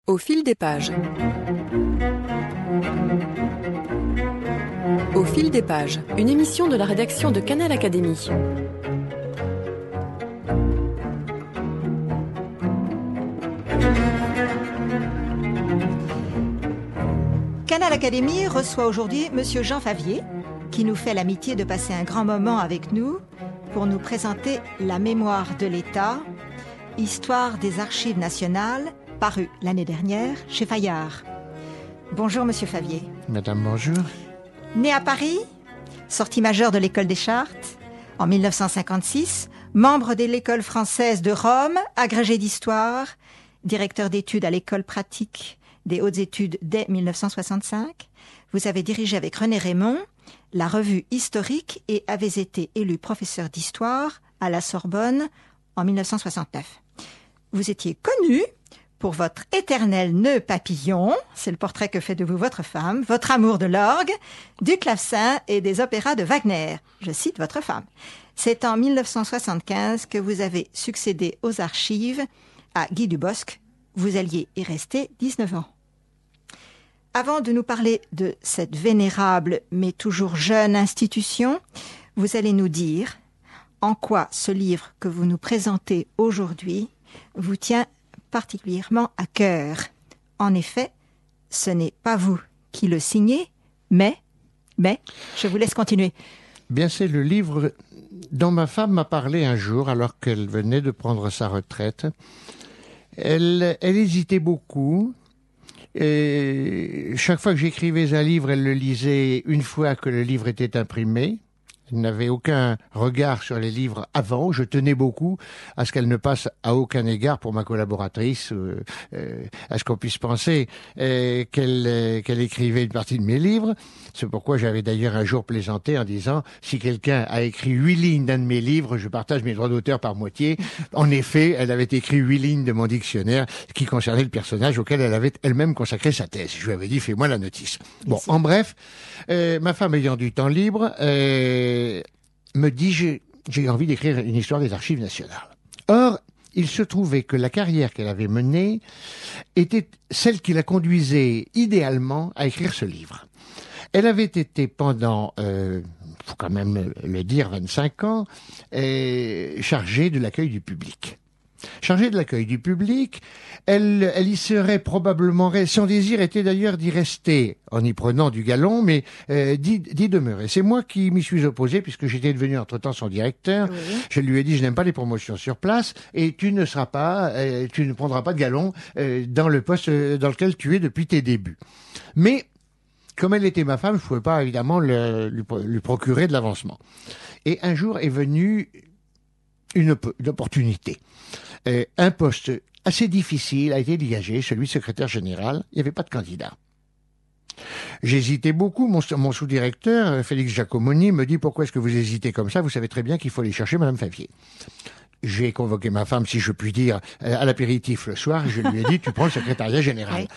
Au fil des pages. Au fil des pages, une émission de la rédaction de Canal Académie. Canal Académie reçoit aujourd'hui Monsieur Jean Favier, qui nous fait l'amitié de passer un grand moment avec nous pour nous présenter La mémoire de l'État, histoire des archives nationales, paru l'année dernière chez Fayard. Bonjour Monsieur Favier. Madame, bonjour. Né à Paris, sortie majeure de l'école des Chartes en 1956, membre de l'école française de Rome, agrégé d'histoire, directeur d'études à l'école pratique des hautes études dès 1965. Vous avez dirigé avec René Raymond la revue historique et avez été élu professeur d'histoire à la Sorbonne en 1969. Vous étiez connu pour votre éternel nœud papillon, c'est le portrait que fait de vous votre femme, votre amour de l'orgue, du clavecin et des opéras de Wagner. Je cite votre femme. C'est en 1975 que vous avez succédé aux archives à Guy Dubosc. Vous alliez y rester 19 ans. Avant de nous parler de cette vénérable mais toujours jeune institution, vous allez nous dire en quoi ce livre que vous nous présentez aujourd'hui vous tient particulièrement à cœur. En effet, ce n'est pas vous qui le signez, mais, je vous laisse continuer. Bien, c'est le livre dont ma femme m'a parlé un jour alors qu'elle venait de prendre sa retraite. Elle hésitait beaucoup. Et chaque fois que j'écrivais un livre, elle le lisait une fois que le livre était imprimé. Elle n'avait aucun regard sur les livres avant. Je tenais beaucoup à ce qu'elle ne passe à aucun égard pour ma collaboratrice, à ce qu'on puisse penser qu'elle écrivait une partie de mes livres. C'est pourquoi j'avais d'ailleurs un jour plaisanté en disant si quelqu'un a écrit 8 lignes d'un de mes livres, je partage mes droits d'auteur par moitié. En effet, elle avait écrit 8 lignes de mon dictionnaire qui concernait le personnage auquel elle avait elle-même consacré sa thèse. Je lui avais dit fais-moi la notice. Bon, en bref, ma femme ayant du temps libre, me dit j'ai envie d'écrire une histoire des archives nationales. Or, il se trouvait que la carrière qu'elle avait menée était celle qui la conduisait idéalement à écrire ce livre. Elle avait été pendant, faut quand même le dire, 25 ans, chargée de l'accueil du public. Chargée de l'accueil du public, elle y serait probablement, son désir était d'ailleurs d'y rester, en y prenant du galon, mais d'y demeurer. C'est moi qui m'y suis opposé, puisque j'étais devenu entre-temps son directeur. Oui. Je lui ai dit, je n'aime pas les promotions sur place, et tu ne prendras pas de galon dans le poste dans lequel tu es depuis tes débuts. Mais, comme elle était ma femme, je ne pouvais pas évidemment lui procurer de l'avancement. Et un jour est venue une opportunité. Un poste assez difficile a été dégagé, celui de secrétaire général. Il n'y avait pas de candidat. J'hésitais beaucoup. Mon sous-directeur, Félix Giacomoni, me dit « Pourquoi est-ce que vous hésitez comme ça? Vous savez très bien qu'il faut aller chercher Madame Favier. » J'ai convoqué ma femme, si je puis dire, à l'apéritif le soir. Et je lui ai dit « Tu prends le secrétariat général. Oui. »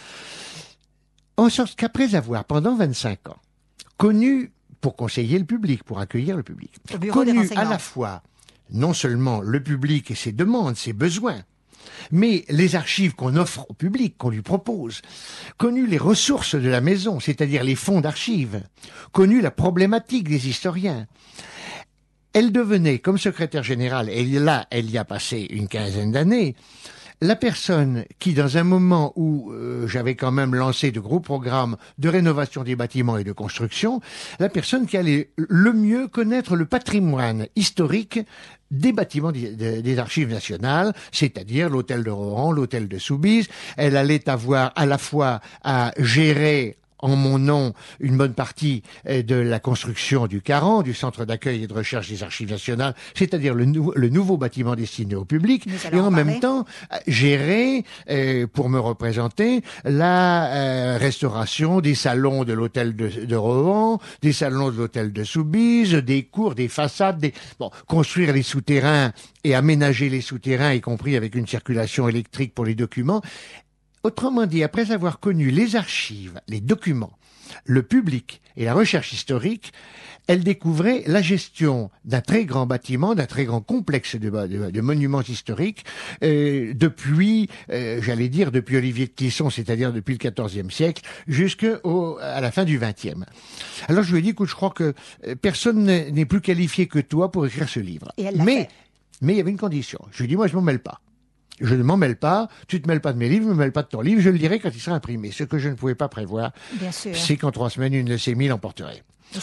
En sorte qu'après avoir, pendant 25 ans, connu pour conseiller le public, pour accueillir le public, connu à la fois non seulement le public et ses demandes, ses besoins, mais les archives qu'on offre au public, qu'on lui propose, connu les ressources de la maison, c'est-à-dire les fonds d'archives, connu la problématique des historiens. Elle devenait, comme secrétaire générale, et là, elle y a passé une quinzaine d'années, la personne qui, dans un moment où j'avais quand même lancé de gros programmes de rénovation des bâtiments et de construction, la personne qui allait le mieux connaître le patrimoine historique des bâtiments des archives nationales, c'est-à-dire l'hôtel de Rohan, l'hôtel de Soubise. Elle allait avoir à la fois à gérer en mon nom une bonne partie de la construction du CARAN, du Centre d'accueil et de recherche des archives nationales, c'est-à-dire le nouveau bâtiment destiné au public, et en même temps gérer, pour me représenter, la restauration des salons de l'hôtel de Rohan, des salons de l'hôtel de Soubise, des cours, des façades, construire les souterrains et aménager les souterrains, y compris avec une circulation électrique pour les documents. Autrement dit, après avoir connu les archives, les documents, le public et la recherche historique, elle découvrait la gestion d'un très grand bâtiment, d'un très grand complexe de monuments historiques, depuis, j'allais dire, depuis Olivier de Clisson, c'est-à-dire depuis le XIVe siècle, jusqu'à la fin du XXe. Alors je lui ai dit, écoute, je crois que personne n'est plus qualifié que toi pour écrire ce livre. Et elle l'a fait. Mais il y avait une condition. Je lui ai dit, moi, je m'en mêle pas. Je ne m'en mêle pas, tu te mêles pas de mes livres, je ne me mêle pas de ton livre, je le dirai quand il sera imprimé. Ce que je ne pouvais pas prévoir, c'est qu'en 3 semaines, une leucémie l'emporterait.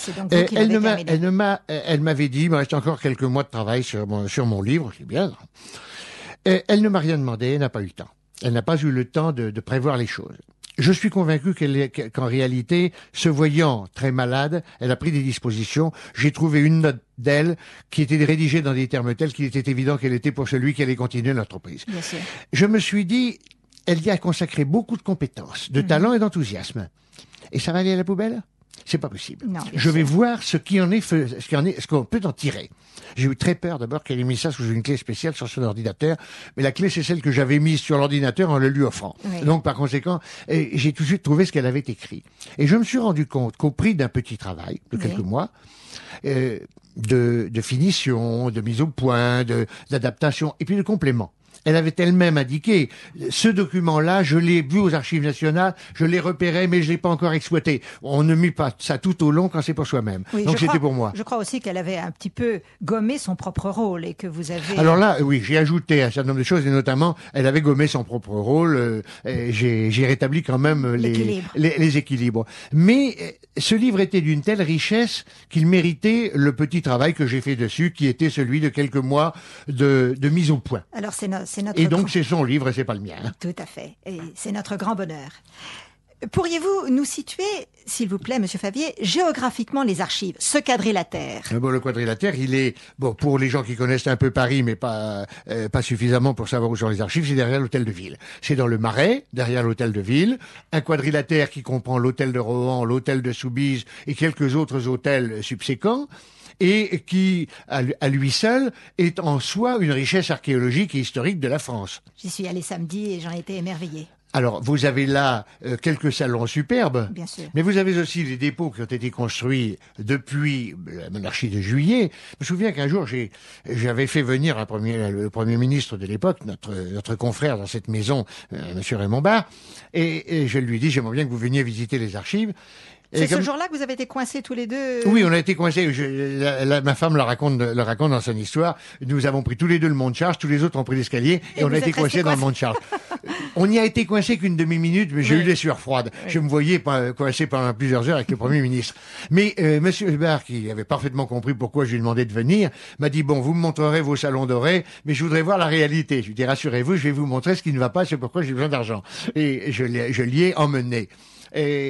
Elle m'avait dit, il me reste encore quelques mois de travail sur mon livre, c'est bien. Elle ne m'a rien demandé, elle n'a pas eu le temps. Elle n'a pas eu le temps de prévoir les choses. Je suis convaincu qu'en réalité, se voyant très malade, elle a pris des dispositions. J'ai trouvé une note d'elle qui était rédigée dans des termes tels qu'il était évident qu'elle était pour celui qui allait continuer l'entreprise. Bien sûr. Je me suis dit, elle y a consacré beaucoup de compétences, de talent et d'enthousiasme. Et ça va aller à la poubelle ? C'est pas possible. Non, je vais voir ce qu'on peut en tirer. J'ai eu très peur d'abord qu'elle ait mis ça sous une clé spéciale sur son ordinateur, mais la clé c'est celle que j'avais mise sur l'ordinateur en le lui offrant. Oui. Donc par conséquent, j'ai tout de suite trouvé ce qu'elle avait écrit. Et je me suis rendu compte qu'au prix d'un petit travail de quelques mois, de finition, de mise au point, d'adaptation et puis de complément. Elle avait elle-même indiqué, ce document-là, je l'ai vu aux Archives nationales, je l'ai repéré, mais je l'ai pas encore exploité. On ne met pas ça tout au long quand c'est pour soi-même. Oui, donc c'était pour moi. Je crois aussi qu'elle avait un petit peu gommé son propre rôle et que vous avez... Alors là, oui, j'ai ajouté un certain nombre de choses et notamment, elle avait gommé son propre rôle. J'ai rétabli quand même les équilibres. Mais ce livre était d'une telle richesse qu'il méritait le petit travail que j'ai fait dessus, qui était celui de quelques mois de mise au point. Alors c'est et donc c'est son livre et c'est pas le mien. Tout à fait. Et c'est notre grand bonheur. Pourriez-vous nous situer, s'il vous plaît, Monsieur Favier, géographiquement les archives, ce quadrilatère? Bon, le quadrilatère, il est, bon, pour les gens qui connaissent un peu Paris, mais pas suffisamment pour savoir où sont les archives, c'est derrière l'hôtel de ville. C'est dans le Marais, derrière l'hôtel de ville, un quadrilatère qui comprend l'hôtel de Rohan, l'hôtel de Soubise et quelques autres hôtels subséquents, et qui, à lui seul, est en soi une richesse archéologique et historique de la France. J'y suis allé samedi et j'en ai été émerveillé. Alors, vous avez là quelques salons superbes, bien sûr. Mais vous avez aussi les dépôts qui ont été construits depuis la monarchie de Juillet. Je me souviens qu'un jour, j'avais fait venir le Premier ministre de l'époque, notre confrère dans cette maison, Monsieur Raymond Barre, et je lui dis, j'aimerais bien que vous veniez visiter les archives. C'est ce jour-là que vous avez été coincés tous les deux? Oui, on a été coincés. Ma femme le raconte dans son histoire. Nous avons pris tous les deux le mont de Charge, tous les autres ont pris l'escalier et on a été coincés dans le mont de Charge. On n'y a été coincés qu'une demi-minute, mais j'ai eu les sueurs froides. Oui. Je me voyais coincé pendant plusieurs heures avec le Premier ministre. Mais Monsieur Barre, qui avait parfaitement compris pourquoi je lui demandais de venir, m'a dit, bon, vous me montrerez vos salons dorés, mais je voudrais voir la réalité. Je lui dis, rassurez-vous, je vais vous montrer ce qui ne va pas, c'est pourquoi j'ai besoin d'argent. Et je l'y ai emmené. Et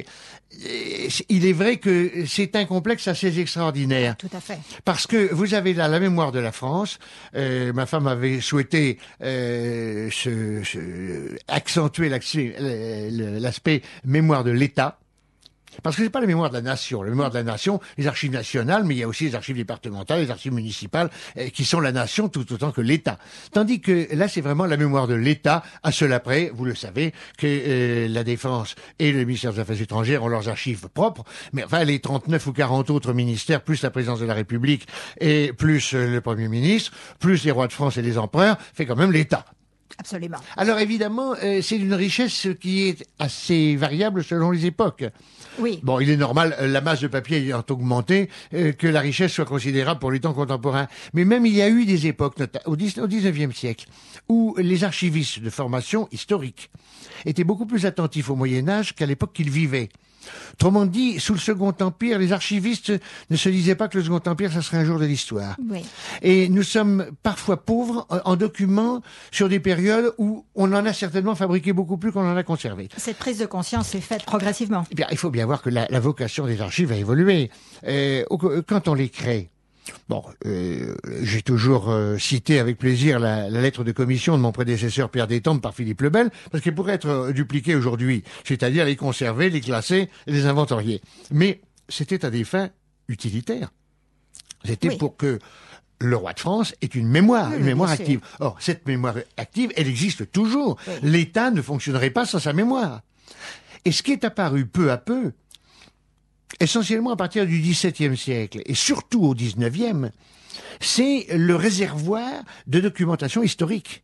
il est vrai que c'est un complexe assez extraordinaire. Tout à fait. Parce que vous avez là la mémoire de la France. Ma femme avait souhaité accentuer l'aspect mémoire de l'État. Parce que c'est pas la mémoire de la nation. La mémoire de la nation, les archives nationales, mais il y a aussi les archives départementales, les archives municipales, qui sont la nation tout autant que l'État. Tandis que là, c'est vraiment la mémoire de l'État. À cela près, vous le savez, que la Défense et le ministère des Affaires étrangères ont leurs archives propres. Mais enfin, les 39 ou 40 autres ministères, plus la présidence de la République et plus le Premier ministre, plus les rois de France et les empereurs, fait quand même l'État. Absolument. Alors évidemment, c'est une richesse qui est assez variable selon les époques. Oui. Bon, il est normal, la masse de papier ayant augmenté, que la richesse soit considérable pour les temps contemporains. Mais même il y a eu des époques, au 19e siècle, où les archivistes de formation historique étaient beaucoup plus attentifs au Moyen-Âge qu'à l'époque qu'ils vivaient. Autrement dit, sous le Second Empire, les archivistes ne se disaient pas que le Second Empire, ça serait un jour de l'histoire. Oui. Et nous sommes parfois pauvres en documents sur des périodes où on en a certainement fabriqué beaucoup plus qu'on en a conservé. Cette prise de conscience est faite progressivement. Eh bien, il faut bien voir que la vocation des archives a évolué. Quand on les crée, bon, j'ai toujours cité avec plaisir la lettre de commission de mon prédécesseur Pierre Détemps par Philippe Lebel, parce qu'elle pourrait être dupliquée aujourd'hui, c'est-à-dire les conserver, les classer et les inventorier. Mais c'était à des fins utilitaires. C'était pour que le roi de France est une mémoire bien active. Or, cette mémoire active, elle existe toujours. Oui. L'État ne fonctionnerait pas sans sa mémoire. Et ce qui est apparu peu à peu, essentiellement à partir du XVIIe siècle, et surtout au XIXe, c'est le réservoir de documentation historique.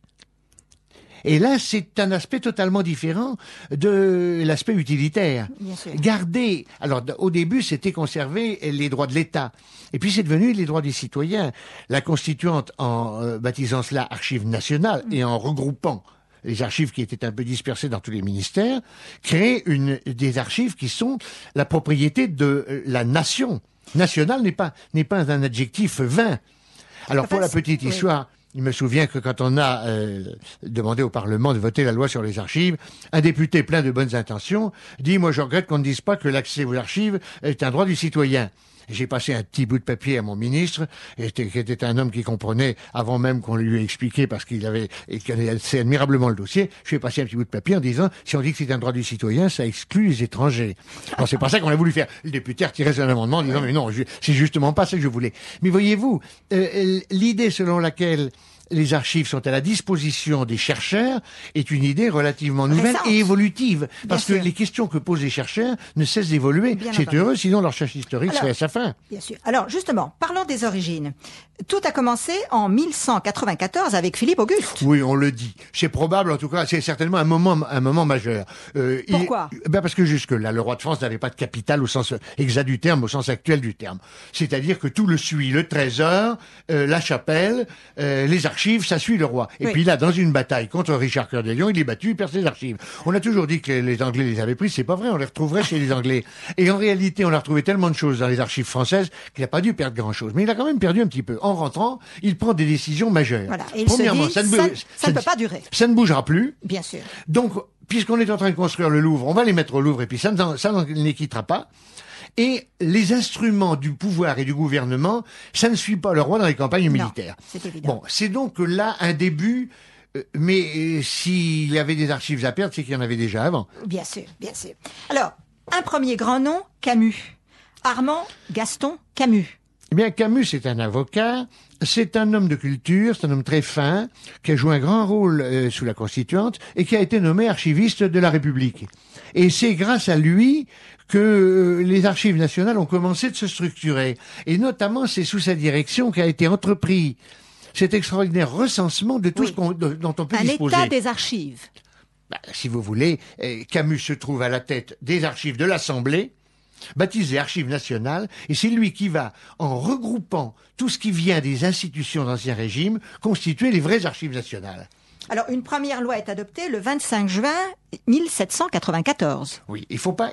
Et là, c'est un aspect totalement différent de l'aspect utilitaire. Bien sûr. Garder, alors au début, c'était conserver les droits de l'État. Et puis c'est devenu les droits des citoyens. La constituante, en baptisant cela Archives nationales et en regroupant les archives qui étaient un peu dispersées dans tous les ministères, crée des archives qui sont la propriété de la nation. National n'est pas un adjectif vain. Alors pour la petite histoire, il me souvient que quand on a demandé au Parlement de voter la loi sur les archives, un député plein de bonnes intentions dit « Moi je regrette qu'on ne dise pas que l'accès aux archives est un droit du citoyen ». J'ai passé un petit bout de papier à mon ministre, qui était un homme qui comprenait avant même qu'on lui ait expliqué parce qu'il connaissait admirablement le dossier. Je lui ai passé un petit bout de papier en disant si on dit que c'est un droit du citoyen, ça exclut les étrangers. Alors c'est pas ça qu'on a voulu faire. Le député a retiré son amendement en disant mais non, c'est justement pas ce que je voulais. Mais voyez-vous, l'idée selon laquelle les archives sont à la disposition des chercheurs est une idée relativement nouvelle et évolutive. Parce que les questions que posent les chercheurs ne cessent d'évoluer. C'est heureux, sinon leur recherche historique serait à sa fin. Bien sûr. Alors, justement, parlons des origines. Tout a commencé en 1194 avec Philippe Auguste. Oui, on le dit. C'est probable, en tout cas, c'est certainement un moment majeur. Pourquoi? Parce que jusque-là, le roi de France n'avait pas de capitale au sens exact du terme, au sens actuel du terme. C'est-à-dire que tout le suit, le trésor, la chapelle, les archives, ça suit le roi. Et puis là, dans une bataille contre Richard Cœur de Lion, il est battu, il perd ses archives. On a toujours dit que les Anglais les avaient prises, c'est pas vrai, on les retrouverait chez les Anglais. Et en réalité, on a retrouvé tellement de choses dans les archives françaises qu'il n'a pas dû perdre grand-chose. Mais il a quand même perdu un petit peu. En rentrant, il prend des décisions majeures. Voilà. Et Premièrement, ça ne peut pas durer. Ça ne bougera plus. Bien sûr. Donc, puisqu'on est en train de construire le Louvre, on va les mettre au Louvre et puis ça ne quittera pas. Et les instruments du pouvoir et du gouvernement, ça ne suit pas le roi dans les campagnes militaires. C'est évident. Bon, c'est donc là un début, mais s'il y avait des archives à perdre, c'est qu'il y en avait déjà avant. Bien sûr, bien sûr. Alors, un premier grand nom, Camus. Armand Gaston Camus. Eh bien, Camus, c'est un avocat, c'est un homme de culture, c'est un homme très fin, qui a joué un grand rôle sous la Constituante et qui a été nommé archiviste de la République. Et c'est grâce à lui que les archives nationales ont commencé de se structurer. Et notamment, c'est sous sa direction qu'a été entrepris cet extraordinaire recensement de tout ce dont on peut disposer. Un état des archives. Si vous voulez, Camus se trouve à la tête des archives de l'Assemblée, baptisé Archives nationales, et c'est lui qui va, en regroupant tout ce qui vient des institutions d'Ancien Régime, constituer les vraies archives nationales. Alors, une première loi est adoptée le 25 juin 1794. Oui, il faut pas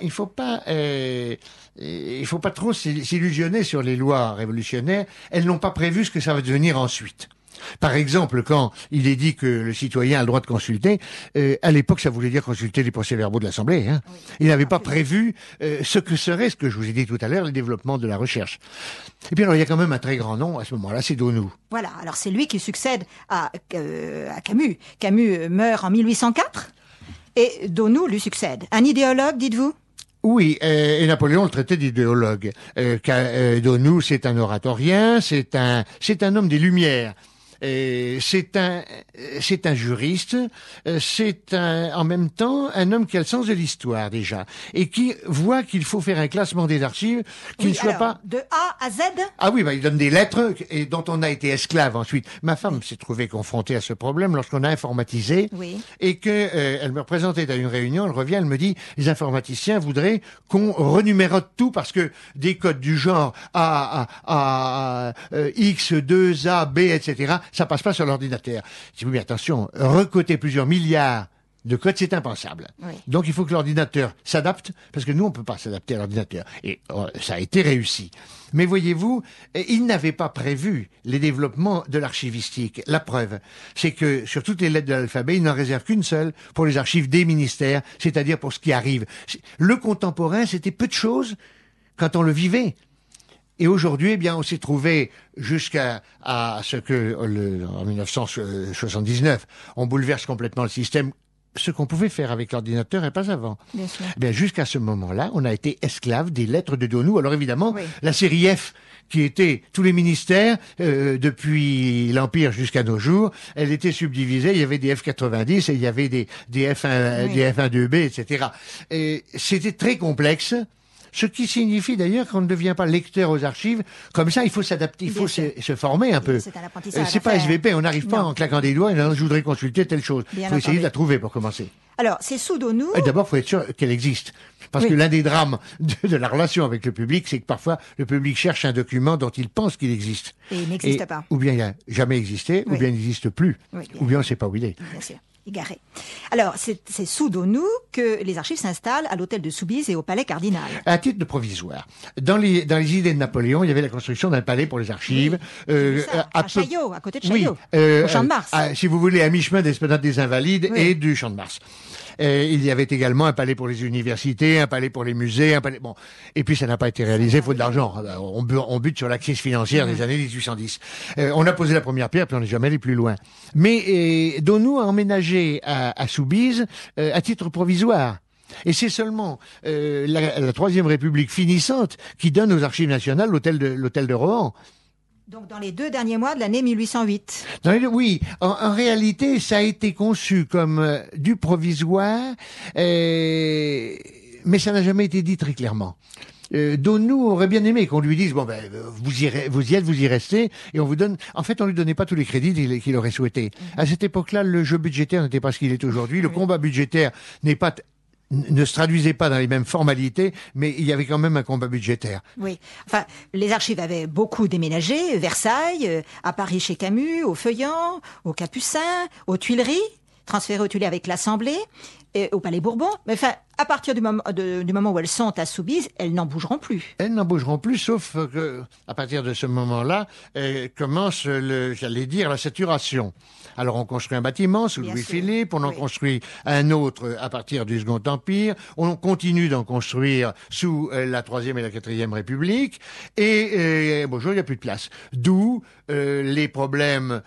trop s'illusionner sur les lois révolutionnaires. Elles n'ont pas prévu ce que ça va devenir ensuite. Par exemple, quand il est dit que le citoyen a le droit de consulter, à l'époque, ça voulait dire consulter les procès-verbaux de l'Assemblée. Hein. Oui, il n'avait pas prévu ce que je vous ai dit tout à l'heure, le développement de la recherche. Et puis alors, il y a quand même un très grand nom à ce moment-là, c'est Daunou. Voilà, alors c'est lui qui succède à Camus. Camus meurt en 1804 et Daunou lui succède. Un idéologue, dites-vous ? Oui, et Napoléon le traitait d'idéologue. Daunou, c'est un oratorien, c'est un homme des Lumières. C'est un juriste, c'est en même temps un homme qui a le sens de l'histoire déjà et qui voit qu'il faut faire un classement des archives qui ne soit pas de A à Z. Ah oui, il donne des lettres et dont on a été esclave ensuite. Ma femme s'est trouvée confrontée à ce problème lorsqu'on a informatisé et que elle me représentait à une réunion. Elle revient, elle me dit les informaticiens voudraient qu'on renumérote tout parce que des codes du genre A, X, 2A, B, etc. Ça passe pas sur l'ordinateur. Je dis, oui, mais attention, recoder plusieurs milliards de codes, c'est impensable. Oui. Donc, il faut que l'ordinateur s'adapte, parce que nous, on peut pas s'adapter à l'ordinateur. Et ça a été réussi. Mais voyez-vous, il n'avait pas prévu les développements de l'archivistique. La preuve, c'est que sur toutes les lettres de l'alphabet, il n'en réserve qu'une seule pour les archives des ministères, c'est-à-dire pour ce qui arrive. Le contemporain, c'était peu de choses quand on le vivait. Et aujourd'hui, eh bien, on s'est trouvé jusqu'à ce que, en 1979, on bouleverse complètement le système ce qu'on pouvait faire avec l'ordinateur et pas avant. Bien sûr. Eh bien, jusqu'à ce moment-là, on a été esclave des lettres de Donou. Alors évidemment, Oui. la série F, qui était tous les ministères, depuis l'Empire jusqu'à nos jours, elle était subdivisée. Il y avait des F90 et il y avait des F1, Oui. des F1-2B, etc. Et c'était très complexe. Ce qui signifie d'ailleurs qu'on ne devient pas lecteur aux archives. Comme ça, il faut s'adapter, il Bien faut sûr. se former un peu. C'est un apprentissage. C'est à pas faire. SVP, on n'arrive pas Non. en claquant des doigts et en je voudrais consulter telle chose. Il Bien faut essayer entendu. de la trouver pour commencer. Alors, c'est sous Donou. Et d'abord, il faut être sûr qu'elle existe. Parce Oui. que l'un des drames de la relation avec le public, c'est que parfois, le public cherche un document dont il pense qu'il existe. Et il n'existe Et pas. Ou bien il n'a jamais existé, Oui. ou bien il n'existe plus. Oui, bien. Ou bien on ne sait pas où il est. Bien sûr, égaré. Alors, c'est sous Donou que les archives s'installent à l'hôtel de Soubise et au palais cardinal. À titre de provisoire. Dans les idées de Napoléon, il y avait la construction d'un palais pour les archives. À Chaillot, à côté de Oui, Chaillot, au Champ de Mars. si vous voulez, à mi-chemin d'Esplanade des Invalides Oui. et du Champ de Mars. Il y avait également un palais pour les universités, un palais pour les musées, un palais... Bon. Et puis ça n'a pas été réalisé, faute d'argent. On bute sur la crise financière des années 1810. On a posé la première pierre, puis on n'est jamais allé plus loin. Mais Donou a emménagé à Soubise à titre provisoire. Et c'est seulement la Troisième République finissante qui donne aux Archives nationales l'hôtel de Rohan. Donc, dans les 2 derniers mois de l'année 1808. Oui, en réalité, ça a été conçu comme du provisoire, mais ça n'a jamais été dit très clairement. Donou aurait bien aimé qu'on lui dise bon ben vous y êtes, vous y restez et on vous donne. En fait, on lui donnait pas tous les crédits qu'il aurait souhaité. À cette époque-là, le jeu budgétaire n'était pas ce qu'il est aujourd'hui. Le combat budgétaire ne se traduisait pas dans les mêmes formalités, mais il y avait quand même un combat budgétaire. Oui. Enfin, les archives avaient beaucoup déménagé. Versailles, à Paris chez Camus, au Feuillant, au Capucin, aux Tuileries, transférées aux Tuileries avec l'Assemblée, et au Palais Bourbon. Mais enfin, à partir du moment où elles sont à Soubise, elles n'en bougeront plus. Elles n'en bougeront plus, sauf que, à partir de ce moment-là, commence la saturation. Alors on construit un bâtiment sous Bien Louis-Philippe, on en Oui. construit un autre à partir du Second Empire, on continue d'en construire sous la Troisième et la Quatrième République, et bonjour, il n'y a plus de place. D'où les problèmes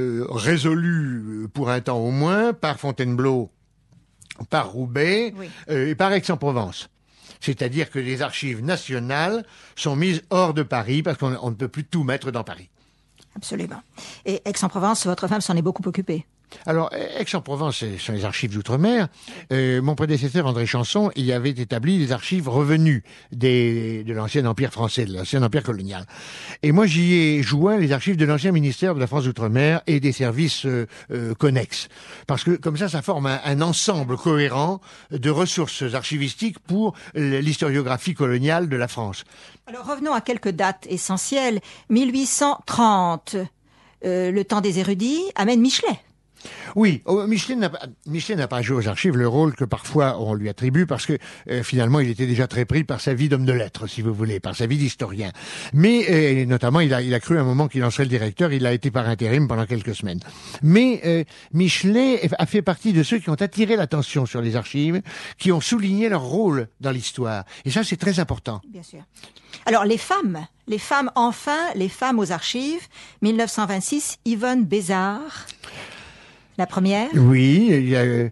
résolus pour un temps au moins par Fontainebleau, par Roubaix Oui. et par Aix-en-Provence. C'est-à-dire que les archives nationales sont mises hors de Paris parce qu'on ne peut plus tout mettre dans Paris. Absolument. Et Aix-en-Provence, votre femme s'en est beaucoup occupée. Alors, Aix-en-Provence, ce sont les archives d'outre-mer. Mon prédécesseur, André Chanson, y avait établi les archives revenues de l'ancien empire français, de l'ancien empire colonial. Et moi, j'y ai joint les archives de l'ancien ministère de la France d'outre-mer et des services connexes. Parce que, comme ça forme un ensemble cohérent de ressources archivistiques pour l'historiographie coloniale de la France. Alors, revenons à quelques dates essentielles. 1830, le temps des érudits amène Michelet. Oui, Michelet n'a pas joué aux archives le rôle que parfois on lui attribue parce que finalement il était déjà très pris par sa vie d'homme de lettres, si vous voulez, par sa vie d'historien. Mais notamment il a cru à un moment qu'il en serait le directeur, il a été par intérim pendant quelques semaines. Mais Michelet a fait partie de ceux qui ont attiré l'attention sur les archives, qui ont souligné leur rôle dans l'histoire. Et ça c'est très important. Bien sûr. Alors, les femmes enfin, les femmes aux archives, 1926, Yvonne Bézard. La première. Oui, il y a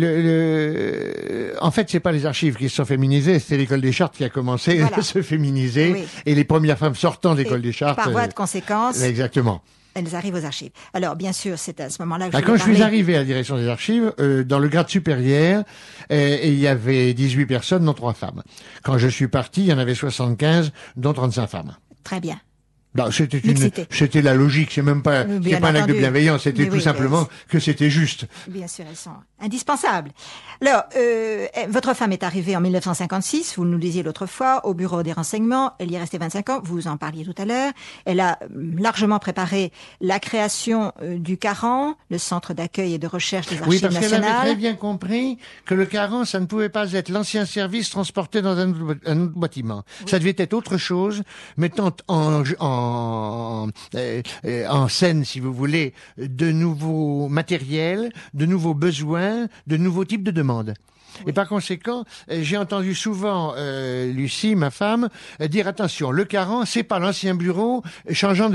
en fait, c'est pas les archives qui se sont féminisées, c'est l'école des Chartes qui a commencé Voilà. à se féminiser, Oui. et les premières femmes sortant de l'école Et des Chartes. par voie de conséquence, Exactement. elles arrivent aux archives. Alors, bien sûr, c'est à ce moment-là que Quand je suis parler. arrivé à la direction des archives, dans le grade supérieur, et il y avait 18 personnes, dont 3 femmes. Quand je suis parti, il y en avait 75, dont 35 femmes. Très bien. Non, Mixité. c'était la logique, c'est même pas, Oui, c'est bien pas un acte de entendu. bienveillance, c'était Mais tout oui, simplement que c'était juste. Bien sûr, elles sont indispensables. Alors, votre femme est arrivée en 1956, vous nous le disiez l'autre fois, au bureau des renseignements. Elle y est restée 25 ans, vous en parliez tout à l'heure. Elle a largement préparé la création du CARAN, le Centre d'accueil et de recherche des Oui, archives parce qu'elle avait nationales. très bien compris que le CARAN, ça ne pouvait pas être l'ancien service transporté dans un autre bâtiment. Oui. Ça devait être autre chose, mettant en scène, si vous voulez, de nouveaux matériels, de nouveaux besoins, de nouveaux types de demandes. Et par conséquent, j'ai entendu souvent Lucie, ma femme, dire attention, le 40, c'est pas l'ancien bureau changeant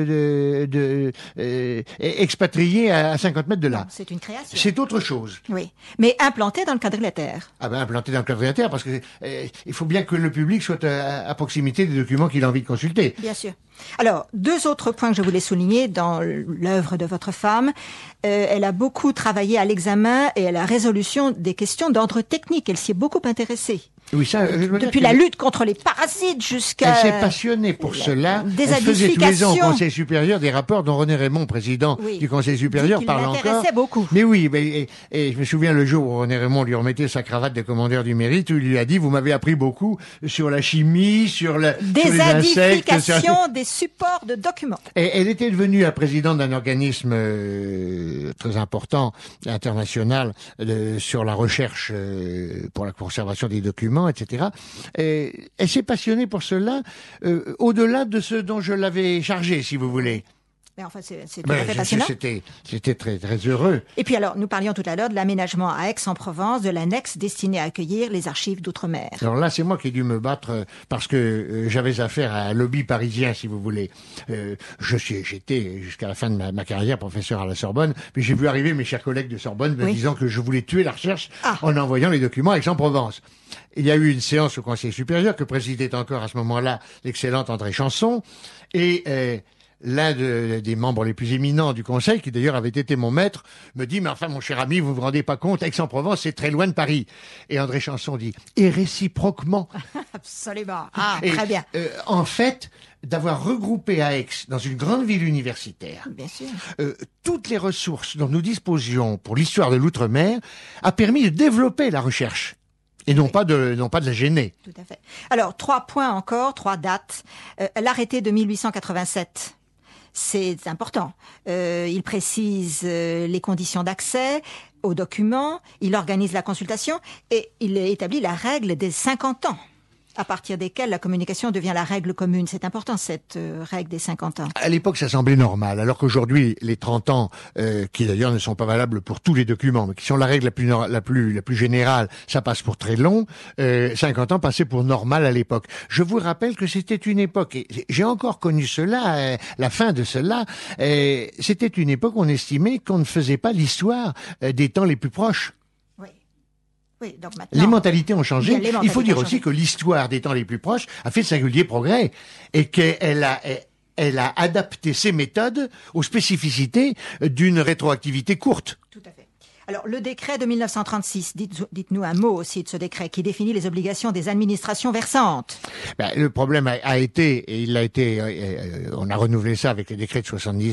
expatrié à 50 mètres de là. Non, c'est une création. C'est autre chose. Oui, mais implanté dans le quadrilatère. Ah ben implanté dans le quadrilatère, parce que il faut bien que le public soit à proximité des documents qu'il a envie de consulter. Bien sûr. Alors, 2 autres points que je voulais souligner dans l'œuvre de votre femme. Elle a beaucoup travaillé à l'examen et à la résolution des questions d'ordre technique. Elle s'y est beaucoup intéressée. Oui, ça, Depuis la lutte contre les parasites jusqu'à... Elle s'est passionnée pour cela. Des Elle faisait tous les ans au acidifications. Conseil supérieur des rapports dont René Raymond, président Oui. du Conseil supérieur, Dit qu'il parle encore. l'intéressait beaucoup. Mais oui, et je me souviens le jour où René Raymond lui remettait sa cravate de commandeur du mérite, où il lui a dit, vous m'avez appris beaucoup sur la chimie, sur les insectes. Désidification des supports de documents. Et elle était devenue la présidente d'un organisme très important, international, sur la recherche pour la conservation des documents, etc. Et elle s'est passionnée pour cela, au-delà de ce dont je l'avais chargée, si vous voulez. Mais enfin, c'est tout à fait passionnant. C'était très, très heureux. Et puis alors, nous parlions tout à l'heure de l'aménagement à Aix-en-Provence de l'annexe destinée à accueillir les archives d'outre-mer. Alors là, c'est moi qui ai dû me battre parce que j'avais affaire à un lobby parisien, si vous voulez. J'étais jusqu'à la fin de ma carrière professeur à la Sorbonne, puis j'ai vu arriver mes chers collègues de Sorbonne me disant que je voulais tuer la recherche en envoyant les documents à Aix-en-Provence. Il y a eu une séance au Conseil supérieur que présidait encore à ce moment-là l'excellente André Chanson et l'un des membres les plus éminents du Conseil, qui d'ailleurs avait été mon maître, me dit « Mais enfin, mon cher ami, vous vous rendez pas compte, Aix-en-Provence, c'est très loin de Paris. » Et André Chanson dit « Et réciproquement. » Absolument. Ah, très bien. En fait, d'avoir regroupé à Aix, dans une grande ville universitaire, Bien sûr. toutes les ressources dont nous disposions pour l'histoire de l'outre-mer, a permis de développer la recherche. Et non pas de la gêner. Tout à fait. Alors, 3 points encore, 3 dates. L'arrêté de 1887. C'est important. Il précise les conditions d'accès aux documents, il organise la consultation et il établit la règle des 50 ans, à partir desquels la communication devient la règle commune. C'est important, cette règle des 50 ans. À l'époque, ça semblait normal, alors qu'aujourd'hui, les 30 ans, qui d'ailleurs ne sont pas valables pour tous les documents, mais qui sont la règle la plus générale, ça passe pour très long, 50 ans passaient pour normal à l'époque. Je vous rappelle que c'était une époque, et j'ai encore connu cela, la fin de cela, c'était une époque où on estimait qu'on ne faisait pas l'histoire des temps les plus proches. Oui, donc maintenant, les mentalités ont changé. Il faut dire ont aussi changé. que l'histoire des temps les plus proches a fait de singuliers progrès et qu'elle a adapté ses méthodes aux spécificités d'une rétroactivité courte. Tout à fait. Alors, le décret de 1936, dites-nous un mot aussi de ce décret qui définit les obligations des administrations versantes. Le problème a été, et il a été, on a renouvelé ça avec les décrets de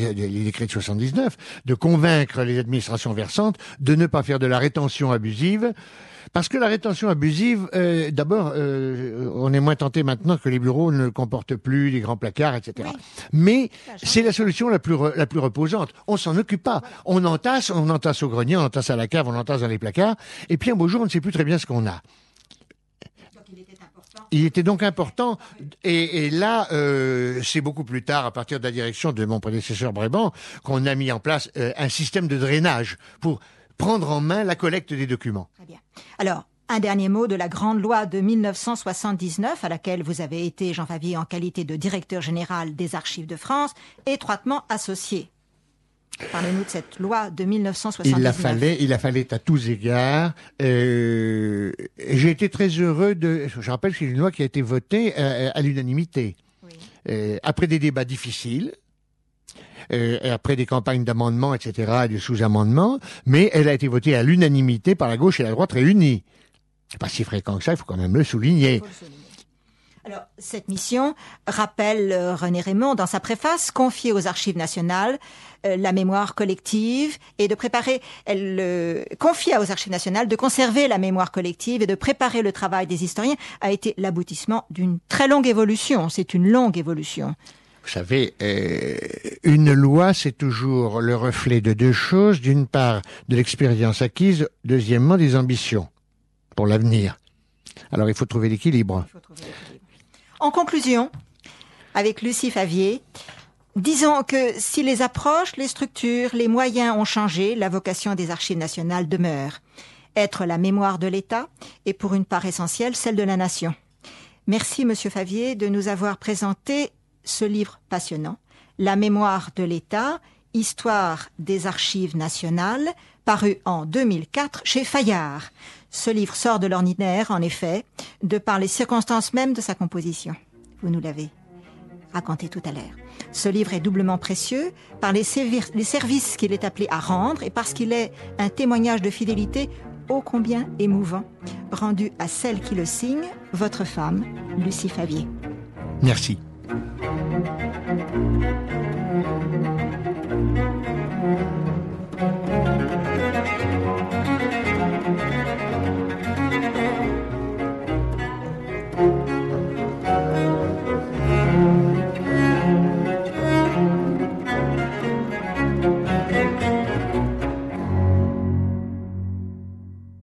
79, de convaincre les administrations versantes de ne pas faire de la rétention abusive. Parce que la rétention abusive, d'abord, on est moins tenté maintenant que les bureaux ne comportent plus des grands placards, etc. Oui. Mais c'est la solution la plus reposante. On s'en occupe pas. Voilà. On entasse au grenier, on entasse à la cave, on entasse dans les placards. Et puis un beau jour, on ne sait plus très bien ce qu'on a. Donc il était important. Il était donc important. Et là, c'est beaucoup plus tard, à partir de la direction de mon prédécesseur Brébant, qu'on a mis en place un système de drainage pour prendre en main la collecte des documents. Très bien. Alors, un dernier mot de la grande loi de 1979, à laquelle vous avez été, Jean Favier, en qualité de directeur général des Archives de France, étroitement associé. Parlez-nous de cette loi de 1979. Il a fallu à tous égards. J'ai été très heureux je rappelle que c'est une loi qui a été votée à l'unanimité. Oui. Après des débats difficiles, et après des campagnes d'amendements, etc., et de sous-amendements, mais elle a été votée à l'unanimité par la gauche et la droite réunies. C'est pas si fréquent que ça, il faut quand même le souligner. Alors, cette mission rappelle René Raymond dans sa préface confiée aux Archives nationales la mémoire collective et de préparer, elle confia aux Archives nationales de conserver la mémoire collective et de préparer le travail des historiens a été l'aboutissement d'une très longue évolution. C'est une longue évolution. Vous savez, une loi, c'est toujours le reflet de 2 choses. D'une part, de l'expérience acquise. Deuxièmement, des ambitions pour l'avenir. Alors, il faut trouver l'équilibre. En conclusion, avec Lucie Favier, disons que si les approches, les structures, les moyens ont changé, la vocation des Archives nationales demeure. être la mémoire de l'État et pour une part essentielle, celle de la nation. Merci, Monsieur Favier, de nous avoir présenté ce livre passionnant, La mémoire de l'État, Histoire des archives nationales, paru en 2004 chez Fayard. Ce livre sort de l'ordinaire, en effet, de par les circonstances mêmes de sa composition. Vous nous l'avez raconté tout à l'heure. Ce livre est doublement précieux par les services qu'il est appelé à rendre et parce qu'il est un témoignage de fidélité ô combien émouvant, rendu à celle qui le signe, votre femme, Lucie Favier. Merci.